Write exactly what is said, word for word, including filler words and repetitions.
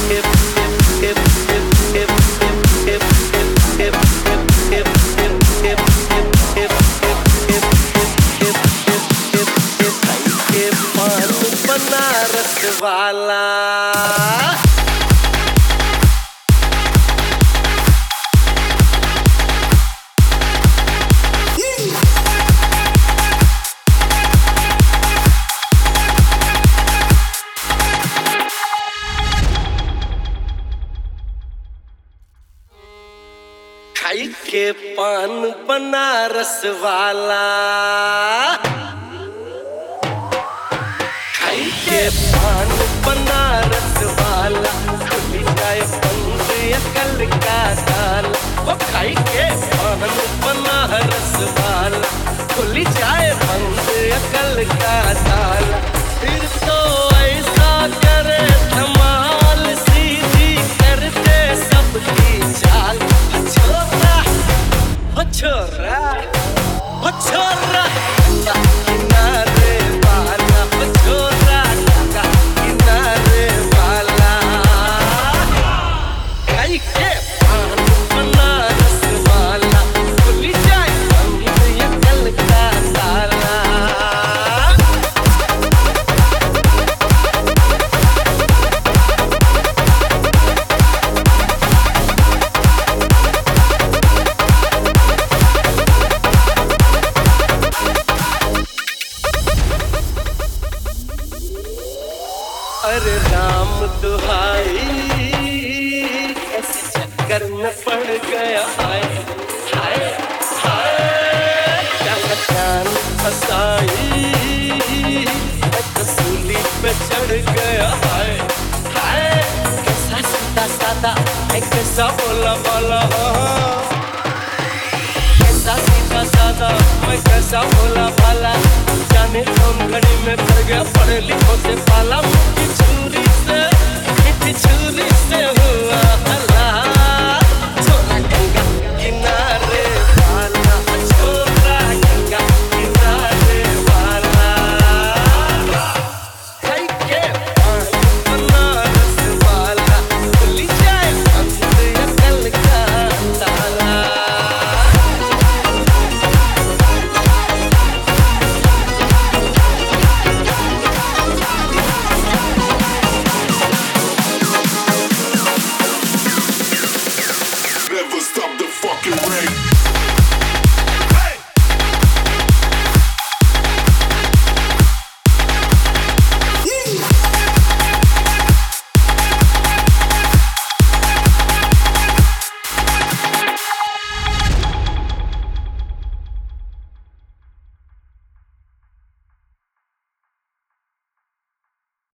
बनारस वाला खाई के पान बनारस वाला खाई के पान बनारस वाला खुल जाए बंद अकल का ताला। वो खाई के पान बनारस वाला खुल जाए बंद अकल का ताला। फिर तो ऐसा करे धमाल सीधी करते सबकी चाल। छोरा ओ छोरा किनारे वाला ओ छोरा किनारे वाला खाई के पान बनारस वाला खुल जाए बंद अकल का ताला। अरे राम दुहाई ऐसे चक्कर में पड़ गया हाय हाय हाय जान फसाई सूली पे चढ़ गया हाय हाय कैसा सीधा सादा है कैसा बोला बोला कैसा सीधा सादा मैं कैसा बोला भाला जाने कौन घड़ी में पड़ गया पढ़े लिखो से पाला मुझकी छुरी से।